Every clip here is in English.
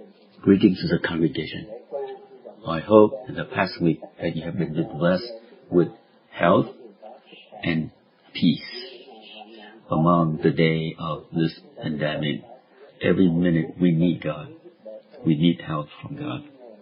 Greetings to the congregation. I hope in the past week that you have been blessed with health and peace among the day of this pandemic. Every minute we need God. We need help from God.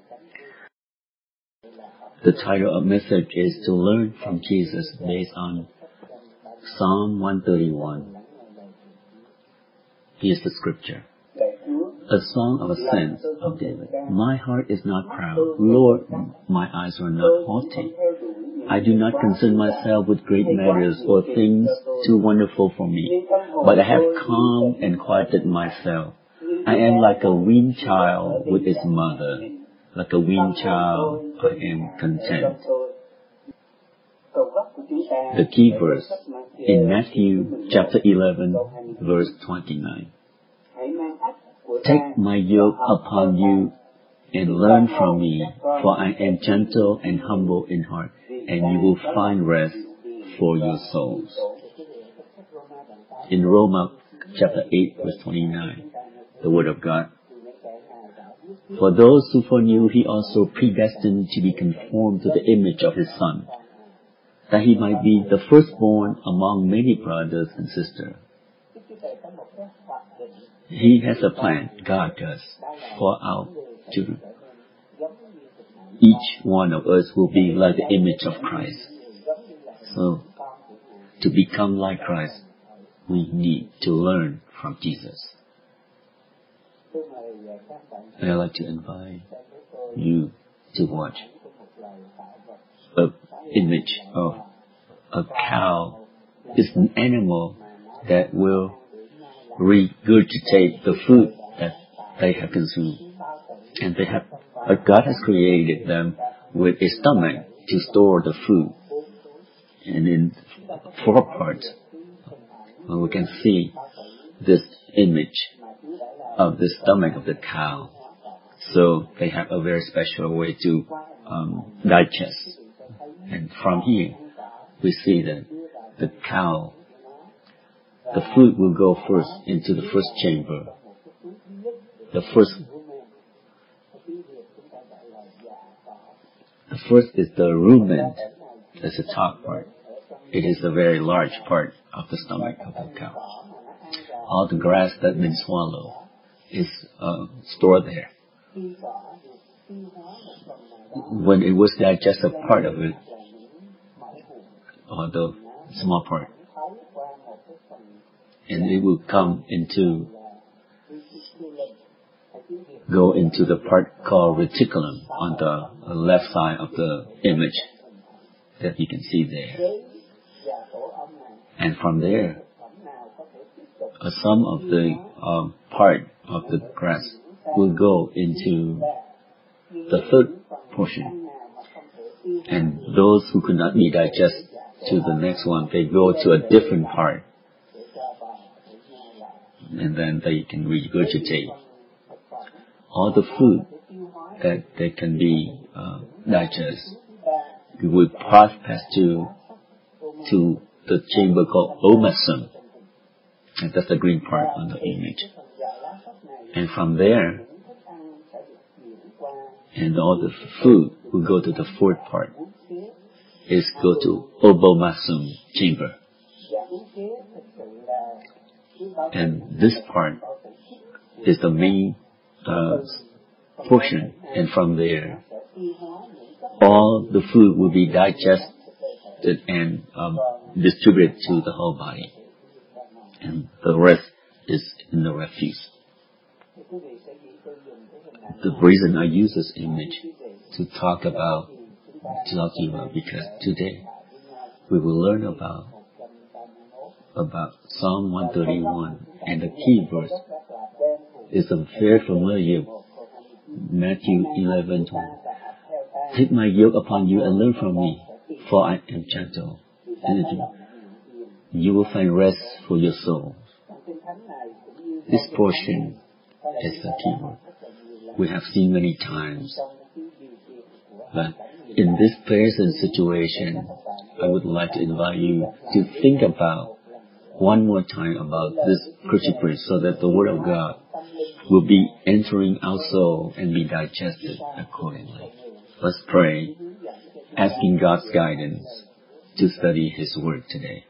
The title of message is To Learn from Jesus, based on Psalm 131. Here's the scripture. A song of ascent of David. My heart is not proud. Lord, my eyes are not haughty. I do not concern myself with great matters or things too wonderful for me, but I have calmed and quieted myself. I am like a weaned child with its mother. Like a weaned child, I am content. The key verse in Matthew chapter 11, verse 29. Take my yoke upon you and learn from me, for I am gentle and humble in heart, and you will find rest for your souls. In Romans chapter 8, verse 29, the Word of God. For those who foreknew, he also predestined to be conformed to the image of his Son, that he might be the firstborn among many brothers and sisters. He has a plan, God does, for our children. Each one of us will be like the image of Christ. So, to become like Christ, we need to learn from Jesus. I'd like to invite you to watch an image of a cow. It's an animal that will regurgitate the food that they have consumed. And God has created them with a stomach to store the food. And in four parts, we can see this image of the stomach of the cow. So they have a very special way to digest. And from here, we see that the cow, the food will go first into the first chamber. The first is the rumen. That's the top part. It is a very large part of the stomach of the cow. All the grass that's been swallowed is stored there. When it was digested, part of it, or the small part, and it will go into the part called reticulum on the left side of the image that you can see there. And from there, some of the part of the grass will go into the third portion. And those who could not be digested to the next one, they go to a different part. And then they can regurgitate. All the food that they can be digested, we will pass to the chamber called omasum. And that's the green part on the image. And from there, and all the food will go to the fourth part. Is go to obomasum chamber. And this part is the main portion, and from there, all the food will be digested and distributed to the whole body, and the rest is in the refuse. The reason I use this image to talk about because today we will learn about Psalm 131, and the key verse is a very familiar Matthew 11:20. Take my yoke upon you and learn from me, for I am gentle, and you will find rest for your souls. This portion is the key word. We have seen many times, but in this present situation, I would like to invite you to think about one more time about this scripture so that the Word of God will be entering our soul and be digested accordingly. Let's pray, asking God's guidance to study His Word today.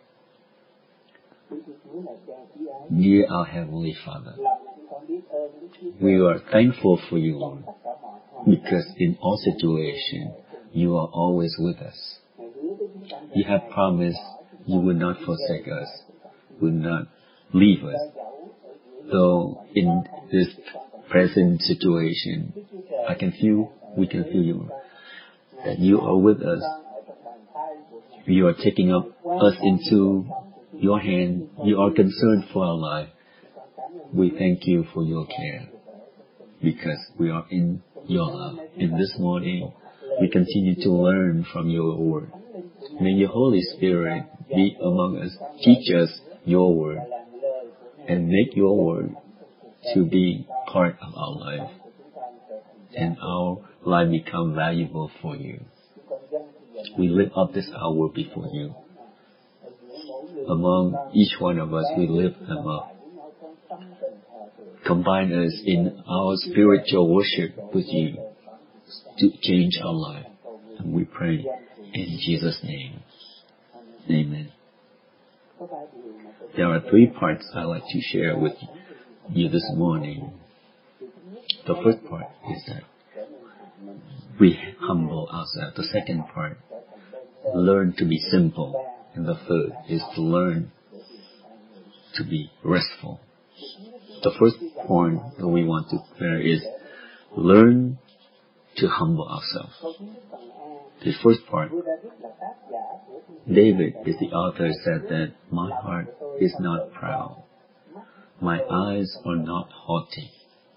Dear our Heavenly Father, we are thankful for you, Lord, because in all situations, you are always with us. You have promised you would not forsake us, would not leave us. Though in this present situation, we can feel you, that you are with us. You are taking up us into your hand. You are concerned for our life. We thank you for your care, because we are in your love. And this morning, we continue to learn from your word. May your Holy Spirit be among us, teach us your word, and make your word to be part of our life, and our life become valuable for you. We lift up this hour before you. Among each one of us, we lift them up. Combine us in our spiritual worship with you to change our life. And we pray in Jesus' name. Amen. There are 3 parts I'd like to share with you this morning. The first part is that we humble ourselves. The second part, learn to be simple. And the third is to learn to be restful. The first point that we want to clear is learn to humble ourselves. The first part, David is the author, said that my heart is not proud. My eyes are not haughty.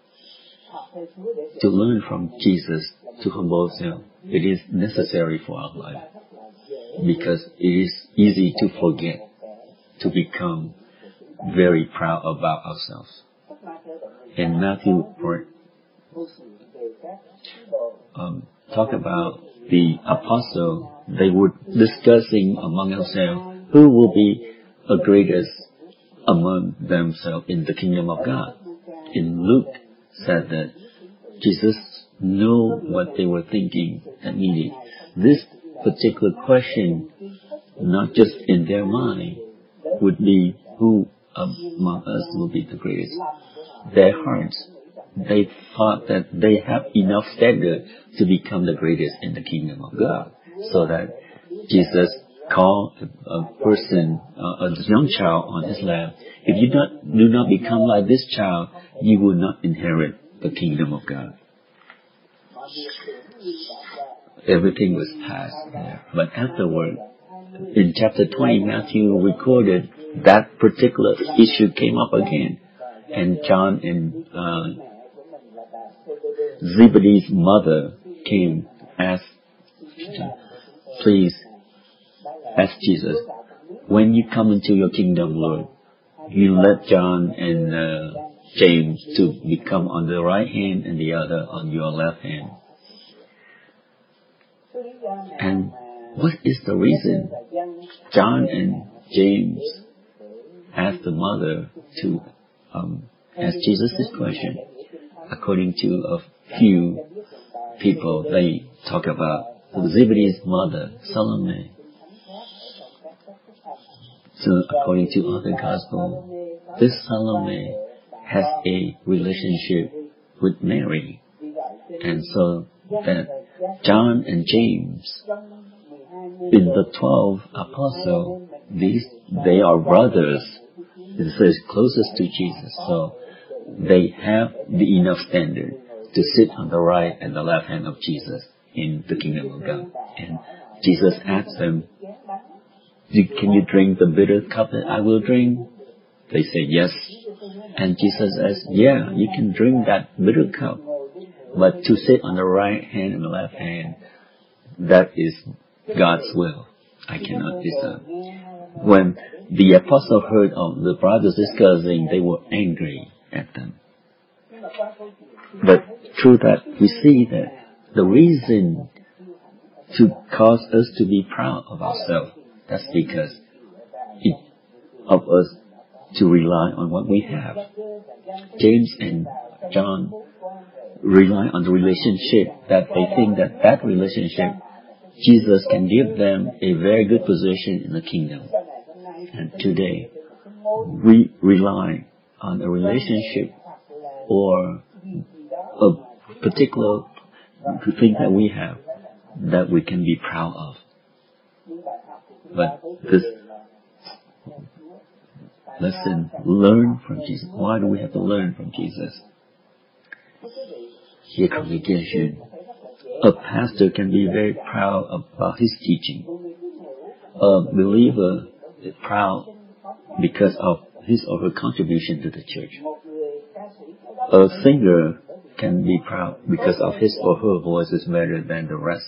To learn from Jesus to humble ourselves, it is necessary for our life, because it is easy to forget, to become very proud about ourselves. In Matthew talk about the apostle, they were discussing among themselves who will be the greatest among themselves in the kingdom of God. In Luke said that Jesus knew what they were thinking and needing. This particular question, not just in their mind, would be who among us will be the greatest. Their hearts, they thought that they have enough standard to become the greatest in the kingdom of God. So that Jesus called a person, a young child on his lap. If you do not become like this child, you will not inherit the kingdom of God. Everything was passed there. But afterward, in chapter 20, Matthew recorded that particular issue came up again. And John and Zebedee's mother came, please ask Jesus, when you come into your kingdom, Lord, you let John and James to become on the right hand and the other on your left hand. And what is the reason John and James asked the mother to ask Jesus this question? According to a few people, they talk about Zebedee's mother, Salome. So according to other gospel, this Salome has a relationship with Mary. And so that John and James, in the 12 apostles, they are brothers. It says closest to Jesus. So they have the enough standard to sit on the right and the left hand of Jesus in the kingdom of God. And Jesus asked them, can you drink the bitter cup that I will drink? They say yes. And Jesus says, yeah, you can drink that bitter cup. But to sit on the right hand and the left hand, that is God's will. I cannot decide. When the apostle heard of the brothers discussing, they were angry at them. But through that, we see that the reason to cause us to be proud of ourselves, that's because of us to rely on what we have. James and John rely on the relationship that they think that relationship, Jesus can give them a very good position in the kingdom. And today, we rely on a relationship or a particular thing that we have that we can be proud of. But this lesson, learn from Jesus. Why do we have to learn from Jesus? Here, congregation, a pastor can be very proud about his teaching. A believer is proud because of his or her contribution to the church. A singer can be proud because of his or her voice is better than the rest.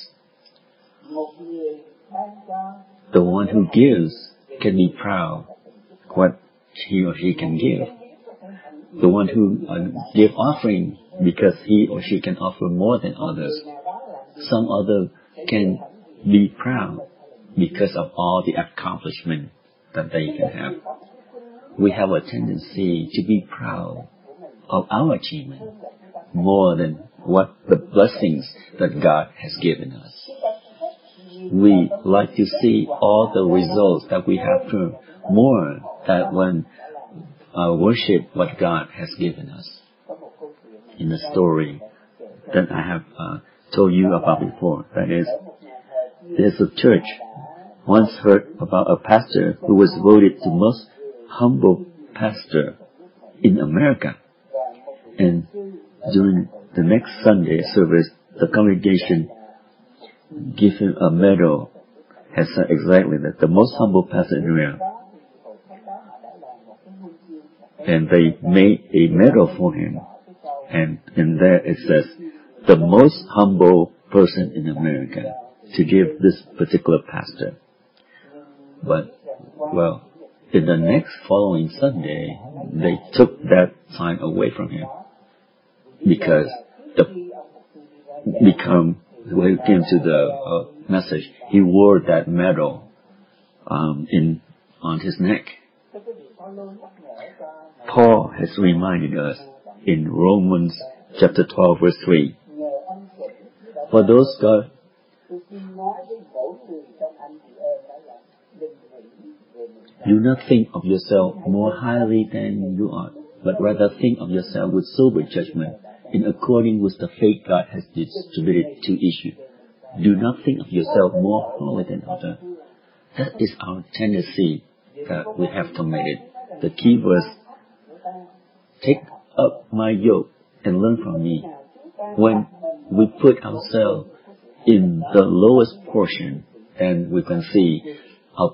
The one who gives can be proud what he or she can give. The one who give offering because he or she can offer more than others. Some other can be proud because of all the accomplishment that they can have. We have a tendency to be proud of our achievement more than what the blessings that God has given us. We like to see all the results that we have to more than when worship what God has given us. In the story that I have told you about before, that is, there's a church once heard about a pastor who was voted the most humble pastor in America. And during the next Sunday service, the congregation gave him a medal and said exactly that the most humble pastor in America. And they made a medal for him. And in there it says, the most humble person in America, to give this particular pastor. But, well, in the next following Sunday, they took that sign away from him. Because when it came to the message, he wore that medal on his neck. Paul has reminded us in Romans chapter 12 verse 3. For those God do not think of yourself more highly than you ought, but rather think of yourself with sober judgment, in according with the faith God has distributed to each. Do not think of yourself more highly than others. That is our tendency that we have committed. The key verse, take up my yoke and learn from me. When we put ourselves in the lowest portion, then we can see our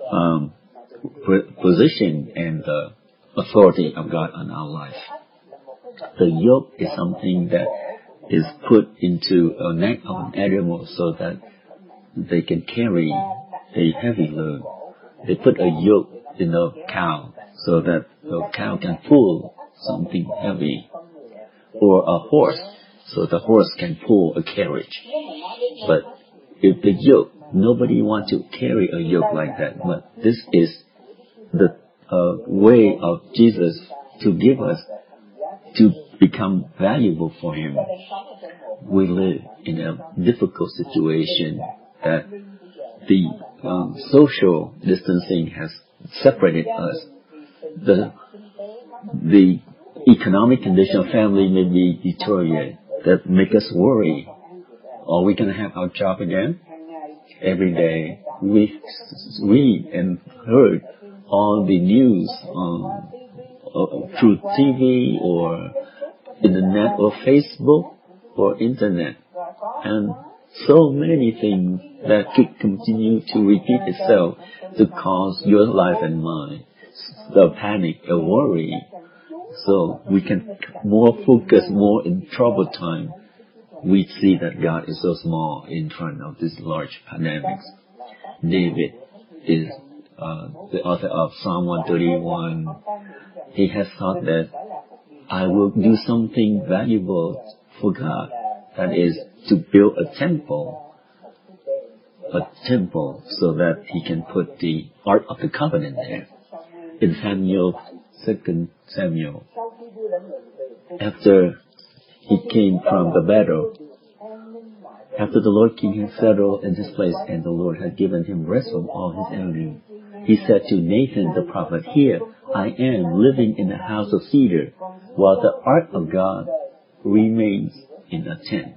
position and the authority of God on our life. The yoke is something that is put into a neck of an animal so that they can carry a heavy load. They put a yoke in a cow so that the cow can pull something heavy. Or a horse, so the horse can pull a carriage. But if the yoke, nobody wants to carry a yoke like that. But this is the way of Jesus to give us to become valuable for Him. We live in a difficult situation that the social distancing has separated us. The economic condition of family may be deteriorated. That make us worry. Are we going to have our job again? Every day we read and heard on the news through TV or internet or Facebook or internet, and so many things that could continue to repeat itself to cause your life and mine the panic, a worry. So we can more focus more in troubled time. We see that God is so small in front of these large pandemics. David is the author of Psalm 131. He has thought that I will do something valuable for God. That is to build a temple so that he can put the Ark of the Covenant there. In Samuel 2 Samuel, after he came from the battle, after the Lord King had settled in his place and the Lord had given him rest from all his enemies, he said to Nathan the prophet, "Here I am living in a house of cedar, while the ark of God remains in a tent."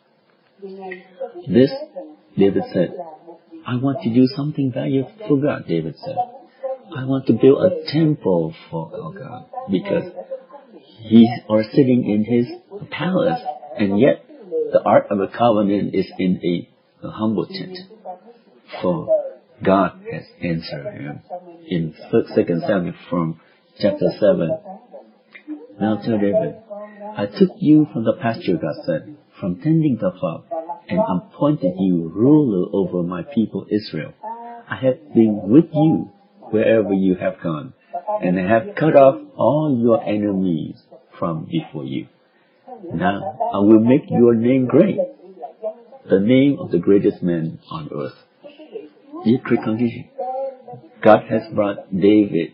This, David said, "I want to do something that you forgot," David said. "I want to build a temple for our God, because He's sitting in His palace, and yet the Ark of the Covenant is in a humble tent." For God has answered him in 2 Samuel from chapter 7. "Now tell David, I took you from the pasture," God said, "from tending the flock, and appointed you ruler over my people Israel. I have been with you wherever you have gone, and I have cut off all your enemies from before you. Now I will make your name great, the name of the greatest man on earth." Dear congregation, God has brought David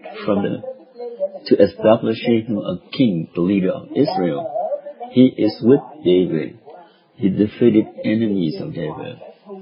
to establishing him a king, the leader of Israel. He is with David. He defeated enemies of David.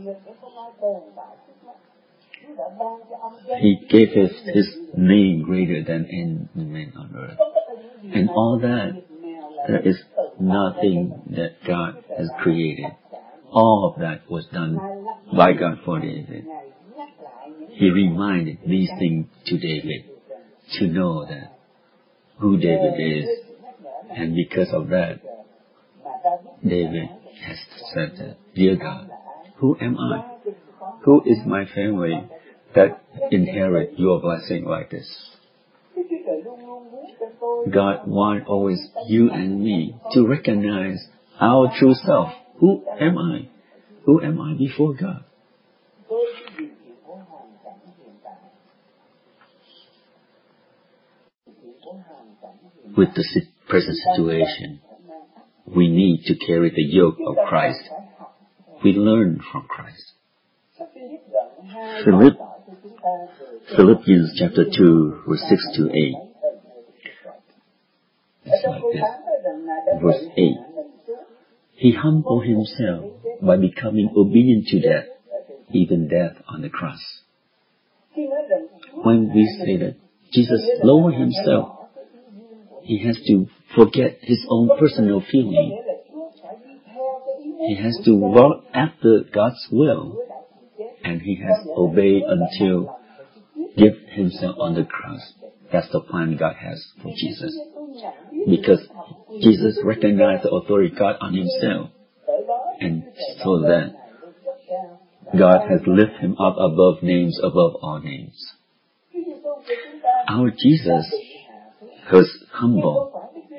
He gave his name greater than any man on earth. And all that, there is nothing that God has created. All of that was done by God for David. He reminded these things to David to know that who David is. And because of that, David has said that, "Dear God, who am I? Who is my family that inherit your blessing like this?" God wants always you and me to recognize our true self. Who am I? Who am I before God? With the present situation, we need to carry the yoke of Christ. We learn from Christ. Philippians chapter 2, verse 6 to 8. It's like this. Verse 8. "He humbled himself by becoming obedient to death, even death on the cross." When we say that Jesus lowered himself, he has to forget his own personal feeling. He has to walk after God's will, and he has obeyed until give himself on the cross. That's the plan God has for Jesus. Because Jesus recognized the authority of God on himself, and so that God has lifted him up above names, above all names. Our Jesus was humble,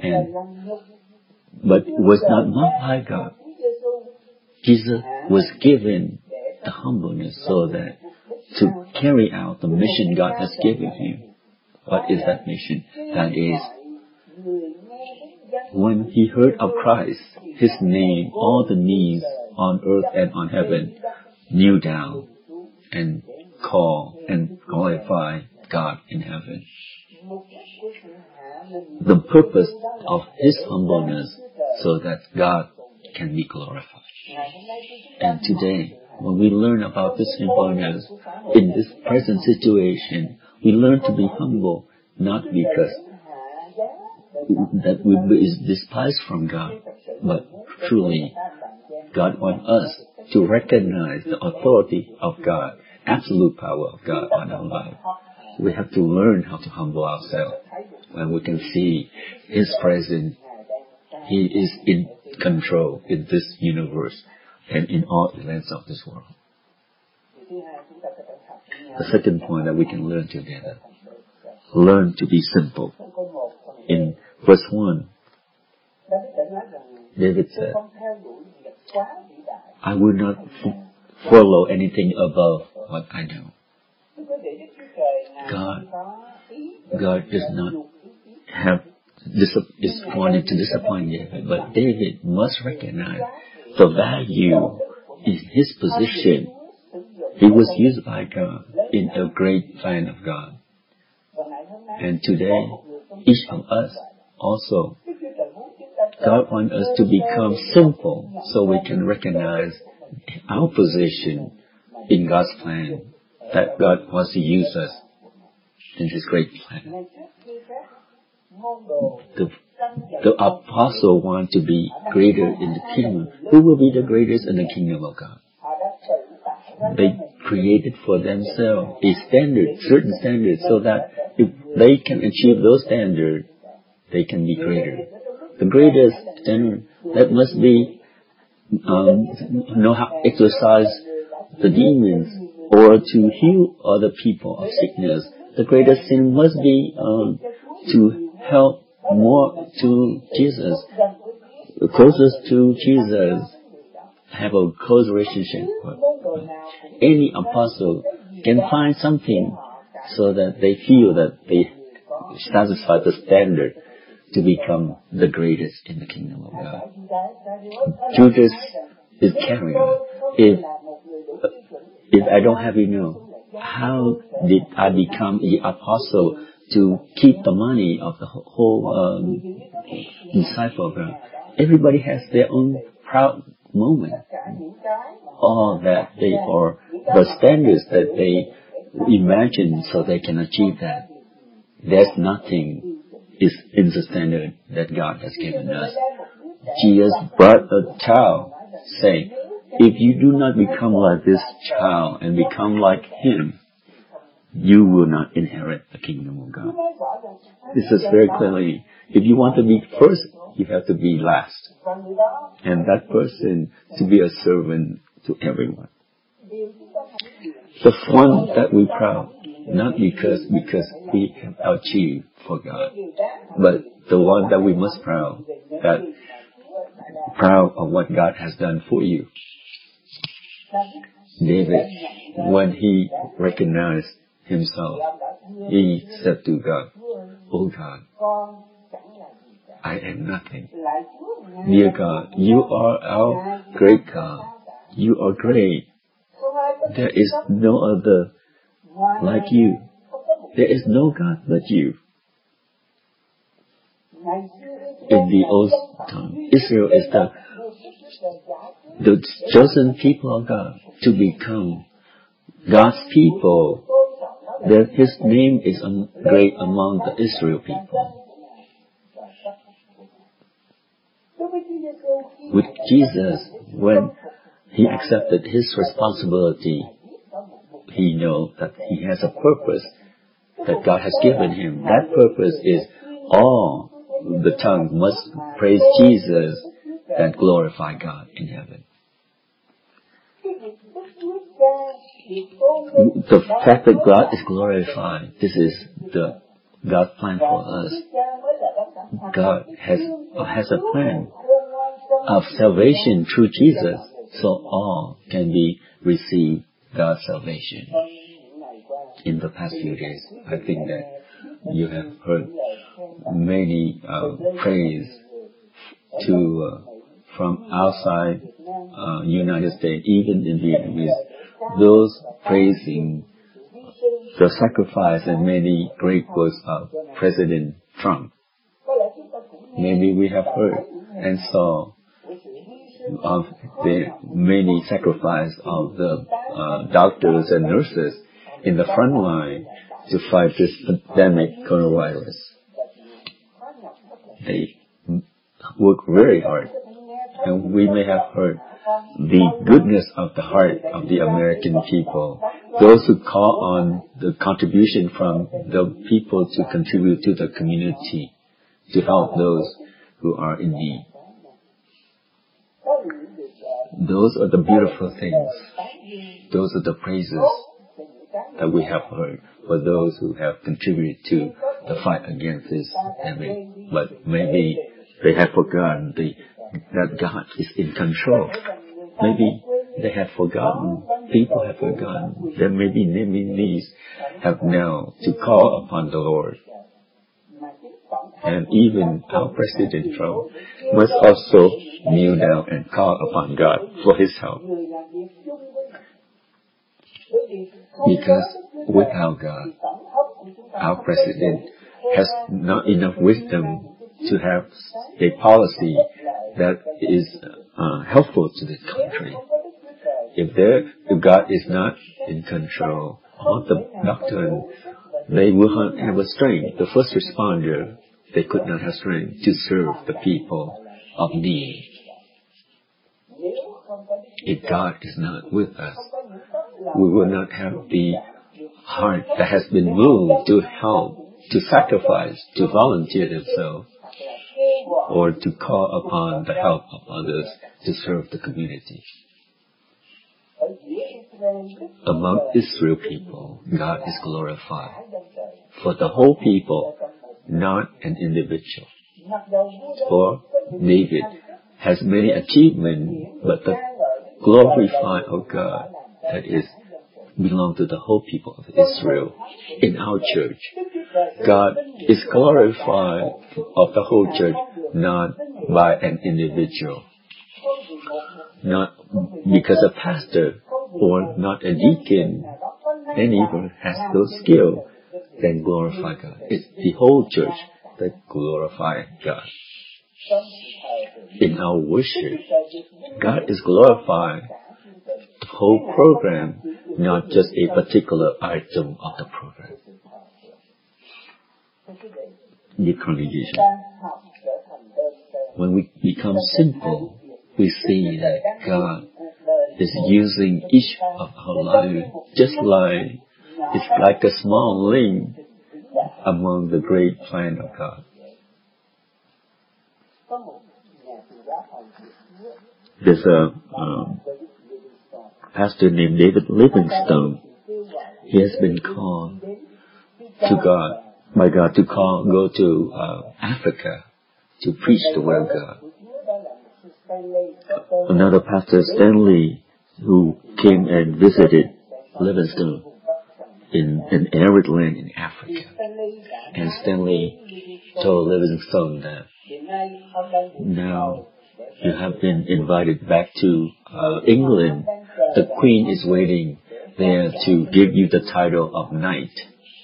but was not mocked by God. Jesus was given the humbleness so that to carry out the mission God has given him. What is that mission? That is, when he heard of Christ, his name, all the knees on earth and on heaven kneel down and call and glorify God in heaven. The purpose of his humbleness so that God can be glorified. And today, when we learn about this humbleness in this present situation, we learn to be humble, not because that we is despised from God, but truly God wants us to recognize the authority of God, absolute power of God on our life. We have to learn how to humble ourselves when we can see His presence. He is in control in this universe and in all events of this world. The second point that we can learn together, learn to be simple. In verse 1, David said, "I will not follow anything above what I know." God does not wanted to disappoint David, but David must recognize the value in his position. He was used by God in a great plan of God. And today, each of us also, God wants us to become simple so we can recognize our position in God's plan, that God wants to use us in His great plan. The apostle wants to be greater in the kingdom. Who will be the greatest in the kingdom of God? They created for themselves a standard, certain standards, so that if they can achieve those standards, they can be greater. The greatest standard that must be know how to exercise the demons or to heal other people of sickness. The greatest sin must be to help more to Jesus, closest to Jesus, have a close relationship. Any apostle can find something so that they feel that they satisfy the standard to become the greatest in the kingdom of God. Judas Iscariot, if I don't have how did I become the apostle to keep the money of the whole disciple of God? Everybody has their own proud moment. All that they are the standards that they imagine so they can achieve that. There's nothing is in the standard that God has given us. Jesus brought a child, saying, if you do not become like this child and become like him, you will not inherit the kingdom of God. This is very clearly, if you want to be first, you have to be last. And that person to be a servant to everyone. The one that we proud, not because we have achieved for God, but the one that we must proud of what God has done for you. David, when he recognized himself, he said to God, "Oh God, I am nothing. Dear God, you are our great God. You are great. There is no other like you. There is no God but you." In the old time, Israel is the chosen people of God to become God's people. That His name is great among the Israel people. With Jesus, when He accepted His responsibility, He knows that He has a purpose that God has given Him. That purpose is all the tongue must praise Jesus and glorify God in heaven. The fact that God is glorified, this is the God's plan for us. God has a plan of salvation through Jesus, so all can receive God's salvation. In the past few days, I think that you have heard many praise from outside United States, even in Vietnamese, those praising the sacrifice and many great works of President Trump. Maybe we have heard and saw of the many sacrifice of the doctors and nurses in the front line to fight this pandemic coronavirus. They work very hard, and we may have heard the goodness of the heart of the American people, those who call on the contribution from the people to contribute to the community, to help those who are in need. Those are the beautiful things. Those are the praises that we have heard for those who have contributed to the fight against this pandemic. But maybe they have forgotten that God is in control. Maybe they have forgotten, people have forgotten that maybe needs have now to call upon the Lord. And even our President Trump must also kneel down and call upon God for His help. Because without God, our President has not enough wisdom to have a policy that is helpful to the country. If God is not in control of the doctrine, they will not have a strength. The first responder, they could not have strength to serve the people of need. If God is not with us, we will not have the heart that has been moved to help, to sacrifice, to volunteer themselves, or to call upon the help of others to serve the community. Among Israel people, God is glorified. For the whole people, not an individual. For David has many achievements, but the glorified of God, that is, belong to the whole people of Israel. In our church, God is glorified of the whole church, not by an individual. Not because a pastor or not a deacon, anyone has those skills, then glorify God. It's the whole church that glorify God. In our worship, God is glorified the whole program, not just a particular item of the program. The congregation. When we become simple, we see that God is using each of our lives just like it's like a small link among the great plan of God. There's a pastor named David Livingstone. He has been called to God, by God, to go to Africa to preach the word of God. Another pastor, Stanley, who came and visited Livingstone in an arid land in Africa. And Stanley told Livingstone that now you have been invited back to England. The Queen is waiting there to give you the title of knight.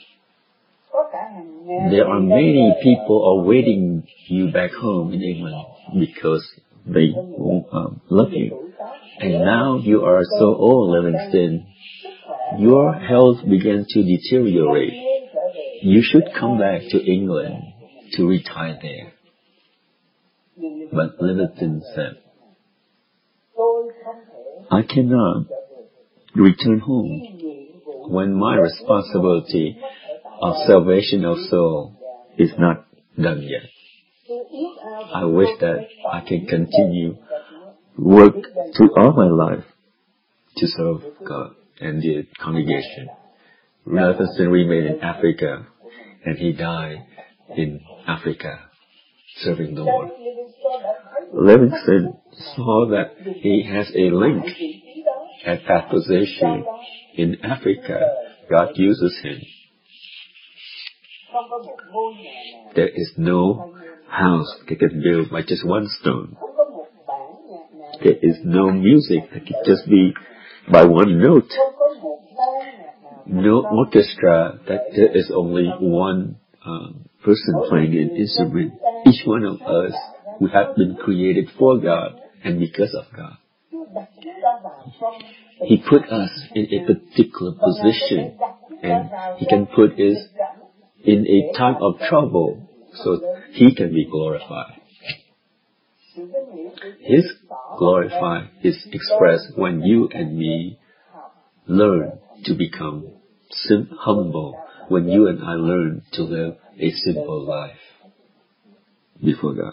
There are many people awaiting you back home in England because they love you. And now you are so old, Livingstone, your health began to deteriorate. You should come back to England to retire there. But Livingstone said, I cannot return home when my responsibility of salvation of soul is not done yet. I wish that I can continue work throughout my life to serve God and the congregation. Livingstone remained in Africa, and he died in Africa, serving the Lord. Livingstone saw that he has a link at that position in Africa. God uses him. There is no house that can build by just one stone. There is no music that can just be by one note. No orchestra that there is only one person playing an instrument. Each one of us, we have been created for God and because of God. He put us in a particular position, and He can put us in a time of trouble so He can be glorified. His glorified is expressed when you and me learn to become humble, when you and I learn to live a simple life before God.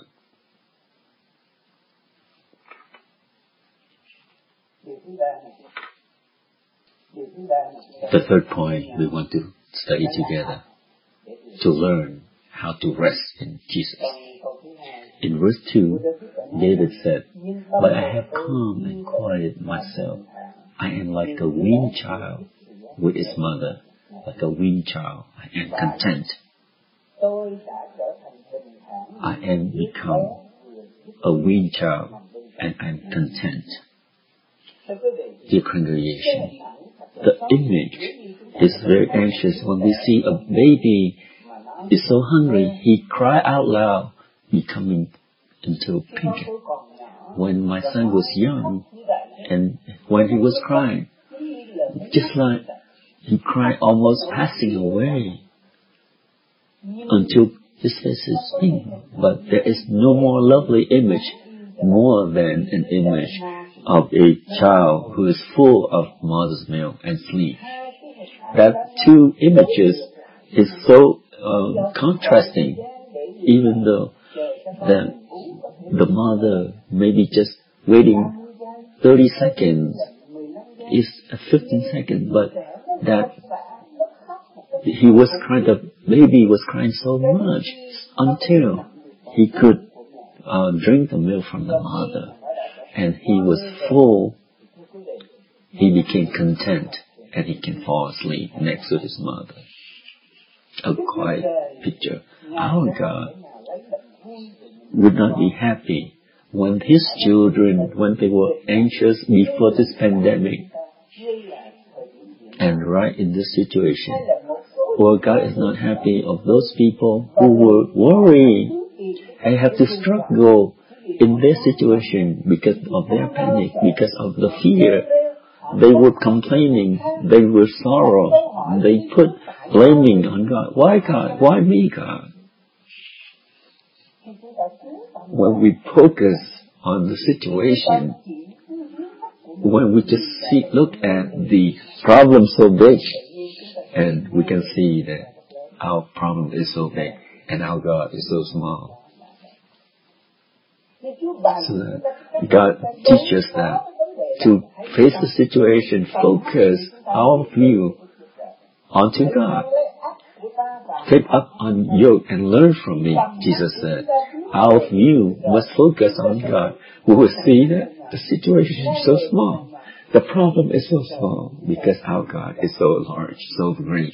The third point we want to study together, to learn how to rest in Jesus. In verse 2, David said, but I have calm and quieted myself. I am like a weaned child with his mother. Like a weaned child, I am content. I am become a weaned child, and I am content. Dear congregation, the image is very anxious when we see a baby is so hungry, he cried out loud, becoming into pink. When my son was young, and when he was crying, just like he cried almost passing away until his face is pink. But there is no more lovely image more than an image of a child who is full of mother's milk and sleep. That two images is so contrasting, even though that the mother maybe just waiting 30 seconds is 15 seconds, but that he was crying, the baby was crying so much until he could drink the milk from the mother, and he was full. He became content, and he can fall asleep next to his mother. A quiet picture. Our God would not be happy when his children, when they were anxious before this pandemic, and right in this situation. Our God is not happy of those people who were worried and have to struggle in their situation because of their panic, because of the fear. They were complaining, they were sorrow, they put blaming on God. Why God? Why me, God? When we focus on the situation, when we just look at the problem so big, and we can see that our problem is so big and our God is so small. So that God teaches that to face the situation, focus our view onto God. Take up on yoke and learn from me, Jesus said. Our view must focus on God. We will see that the situation is so small. The problem is so small because our God is so large, so great.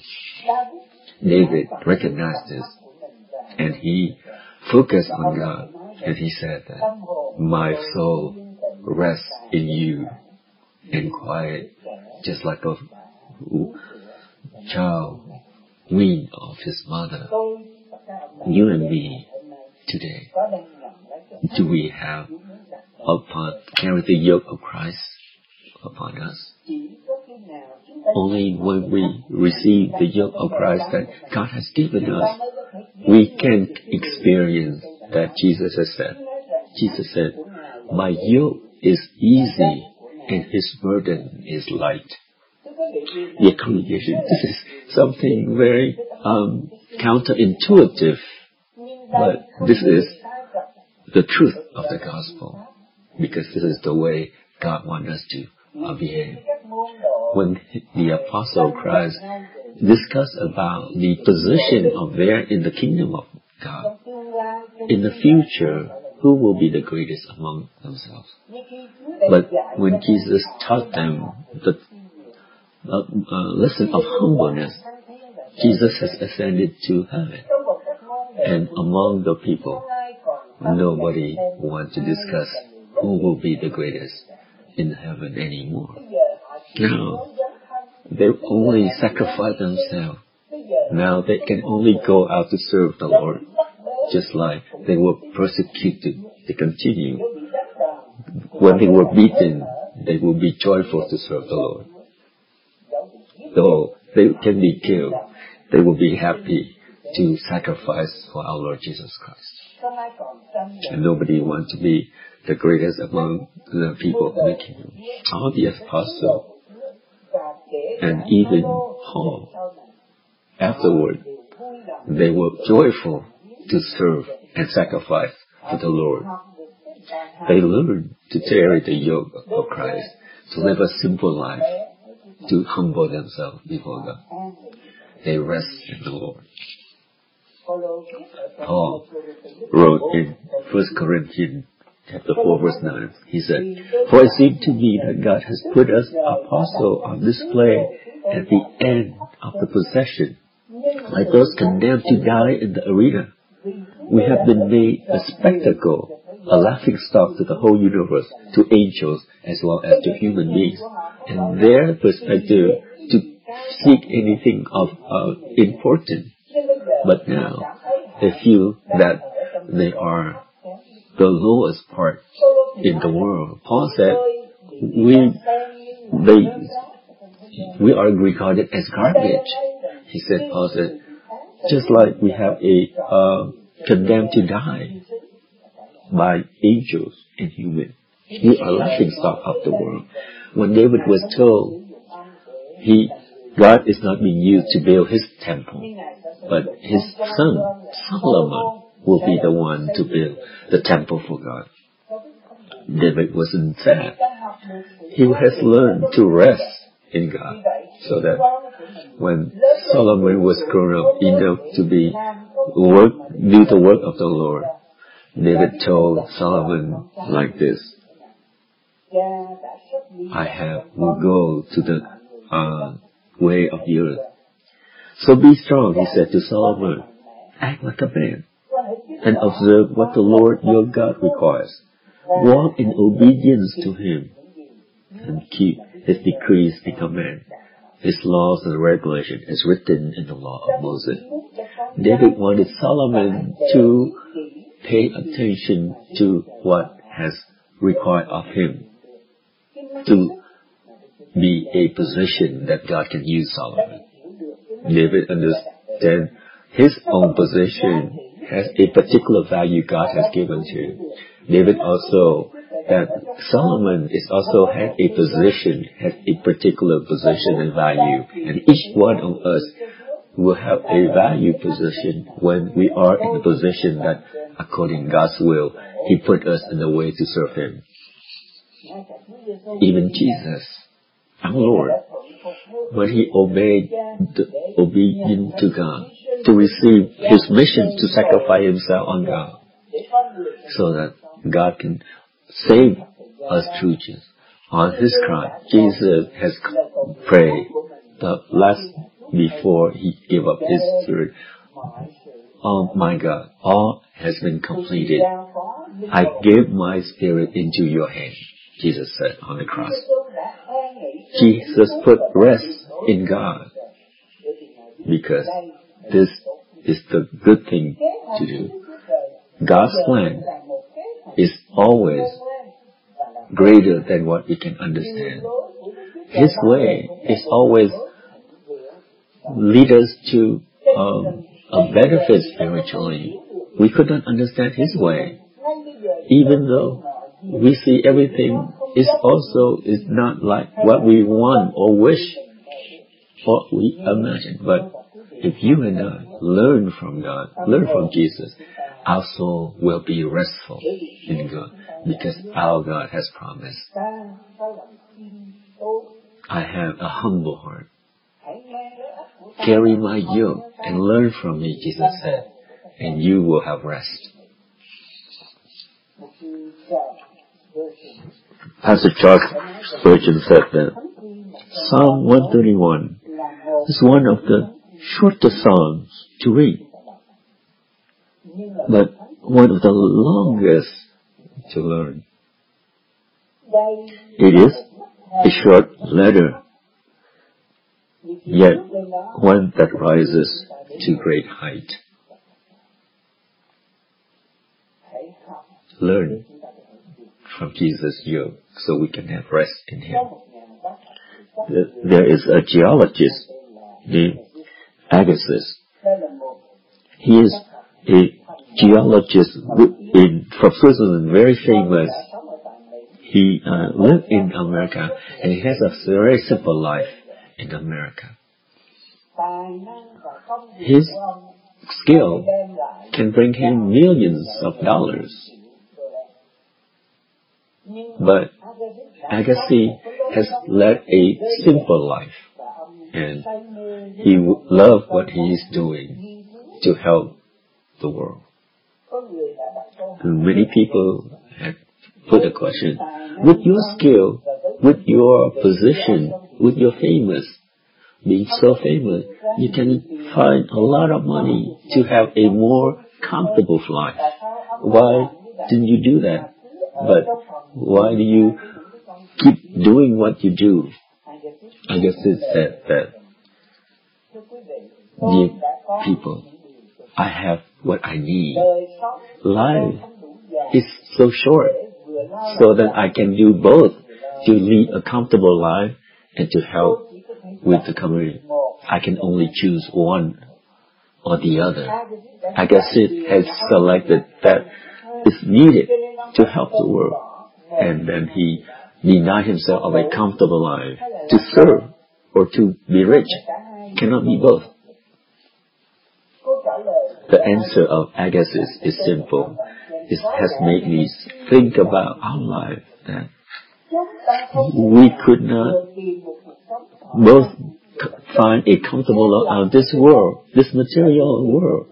David recognized this, and he focused on God, and he said that my soul rests in you and quiet, just like a child weaned of his mother. You and me today, do we have carry the yoke of Christ upon us? Only when we receive the yoke of Christ that God has given us, we can experience that Jesus has said. Jesus said, my yoke is easy and his burden is light. Dear congregation, this is something very counterintuitive, but this is the truth of the gospel, because this is the way God wants us to behave. When the Apostle Christ discussed about the position of there in the kingdom of God, in the future, who will be the greatest among themselves? But when Jesus taught them the lesson of humbleness, Jesus has ascended to heaven, and among the people, nobody wants to discuss who will be the greatest in heaven anymore. Now, they only sacrifice themselves. Now they can only go out to serve the Lord, just like they were persecuted. They continue. When they were beaten, they will be joyful to serve the Lord. Though they can be killed, they will be happy to sacrifice for our Lord Jesus Christ. And nobody wants to be the greatest among the people in the kingdom. All the apostles and even Paul, afterward, they were joyful to serve and sacrifice for the Lord. They learned to carry the yoke of Christ, to live a simple life, to humble themselves before God. They rest in the Lord. Paul wrote in 1 Corinthians chapter 4 verse 9, he said, for it seemed to me that God has put us apostles on display at the end of the procession, like those condemned to die in the arena. We have been made a spectacle, a laughing stock to the whole universe, to angels as well as to human beings. And their perspective to seek anything of importance But now they feel that they are the lowest part in the world. Paul said, we are regarded as garbage. Paul said, just like we have a condemned to die by angels and humans, we are laughing stock of the world. When David was told God is not being used to build his temple, but his son Solomon will be the one to build the temple for God. David wasn't sad. He has learned to rest in God, so that when Solomon was grown up enough to do the work of the Lord, David told Solomon like this, will go to the way of the earth. So be strong, he said to Solomon, act like a man, and observe what the Lord your God requires. Walk in obedience to him, and keep his decrees and commands, his laws and regulations as written in the law of Moses. David wanted Solomon to pay attention to what has required of him, to be a position that God can use Solomon. David understands his own position has a particular value God has given to him. David also, that Solomon is also has a particular position and value. And each one of us will have a value position when we are in the position that, according to God's will, He put us in the way to serve Him. Even Jesus, our Lord, when He obedient to God, to receive His mission to sacrifice Himself on God, so that God can save us through Jesus. On His cross, Jesus has prayed the last before He gave up His Spirit. Oh my God, all has been completed. I give my spirit into your hand, Jesus said on the cross. Jesus put rest in God because this is the good thing to do. God's plan is always greater than what we can understand. His way is always lead us to a benefit spiritually. We could not understand His way, even though we see everything is not like what we want or wish or we imagine. But if you and I learn from God, learn from Jesus, our soul will be restful in God because our God has promised. I have a humble heart. Carry my yoke and learn from me, Jesus said, and you will have rest. Pastor Charles Spurgeon said that Psalm 131 is one of the shortest psalms to read, but one of the longest to learn. It is a short letter, yet one that rises to great height. Learn from Jesus' yoke so we can have rest in Him. There is a geologist named Agassiz. He is a geologist from Switzerland, very famous. He lived in America and he has a very simple life in America. His skill can bring him millions of dollars. But Agassiz has led a simple life, and he loves what he is doing to help the world. And many people have put a question, with your skill, with your position, with your being so famous, you can find a lot of money to have a more comfortable life. Why didn't you do that? But why do you keep doing what you do? I guess it said that, dear people, I have what I need. Life is so short, so that I can do both, to lead a comfortable life and to help with the community. I can only choose one or the other. Agassiz has selected that is needed to help the world, and then he denied himself of a comfortable life to serve or to be rich. Cannot be both. The answer of Agassiz is simple. It has made me think about our life, that we could not both find a comfortable life out of this world, this material world,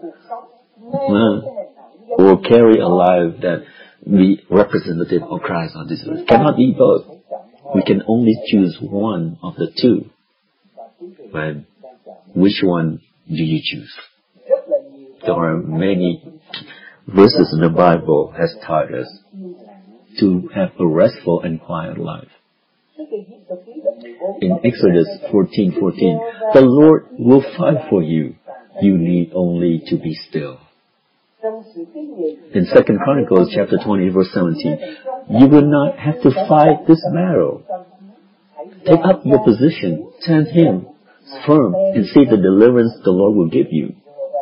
or carry a life that be representative of Christ on this earth. Cannot be both. We can only choose one of the two. But which one do you choose? There are many verses in the Bible has taught us to have a restful and quiet life. In Exodus 14:14, the Lord will fight for you. You need only to be still. In 2 Chronicles chapter 20 verse 17, you will not have to fight this battle. Take up your position, stand him firm, and see the deliverance the Lord will give you.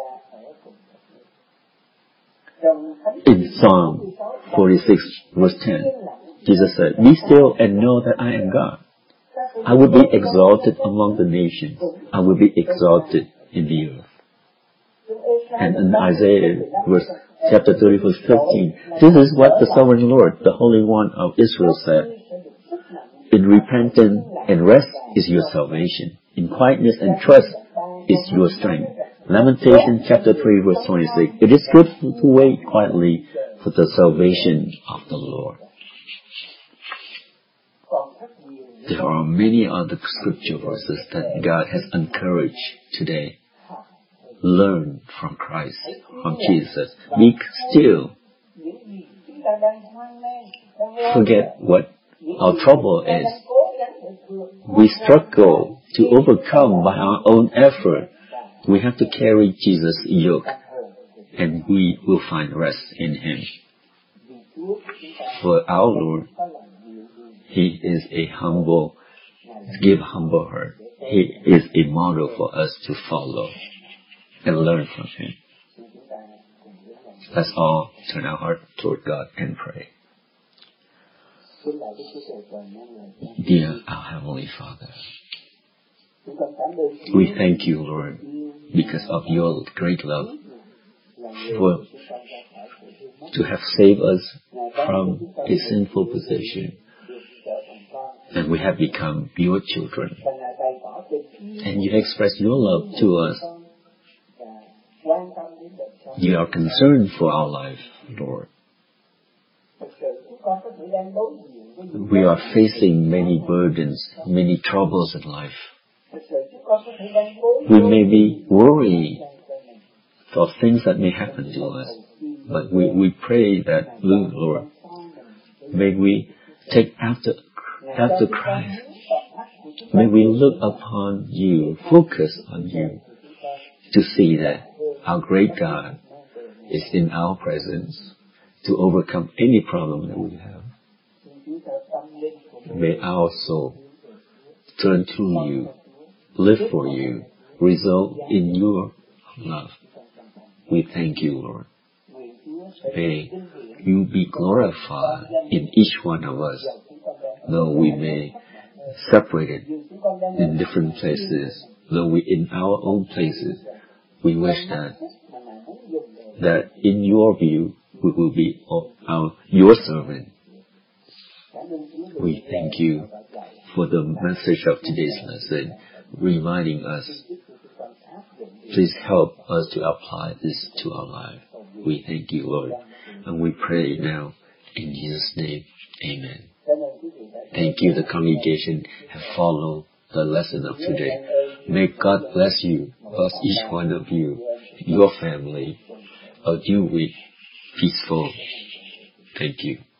In Psalm 46 verse 10, Jesus said, be still and know that I am God. I will be exalted among the nations. I will be exalted in the earth. And in Isaiah chapter 30 verse 15, this is what the sovereign Lord, the Holy One of Israel said. In repentance and rest is your salvation. In quietness and trust is your strength. Lamentation chapter 3 verse 26. It is good to wait quietly for the salvation of the Lord. There are many other scripture verses that God has encouraged today. Learn from Christ, from Jesus. Be still. Forget what our trouble is. We struggle to overcome by our own effort. We have to carry Jesus' yoke, and we will find rest in Him. For our Lord, He is a humble heart. He is a model for us to follow and learn from Him. Let's all turn our heart toward God and pray. Dear our Heavenly Father, we thank you, Lord, because of your great love, to have saved us from a sinful position. And we have become your children. And you express your love to us. You are concerned for our life, Lord. We are facing many burdens, many troubles in life. We may be worried of things that may happen to us. But we pray that, Lord, may we take after Christ. May we look upon you, focus on you, to see that our great God is in our presence to overcome any problem that we have. May our soul turn to you, live for you, result in your love. We thank you, Lord. May you be glorified in each one of us, though we may separated in different places, though we in our own places. We wish that in your view we will be your servant. We thank you for the message of today's lesson, reminding us. Please help us to apply this to our life. We thank you, Lord, and we pray now in Jesus' name. Amen. Thank you. The congregation have followed the lesson of today. May God bless you, bless each one of you, your family, a new week, peaceful. Thank you.